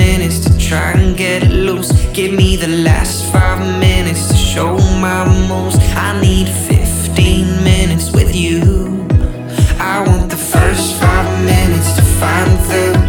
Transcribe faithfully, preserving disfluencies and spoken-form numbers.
minutes to try and get loose. Give me the last five minutes to show my moves. I need fifteen minutes with you. I want the first five minutes to find the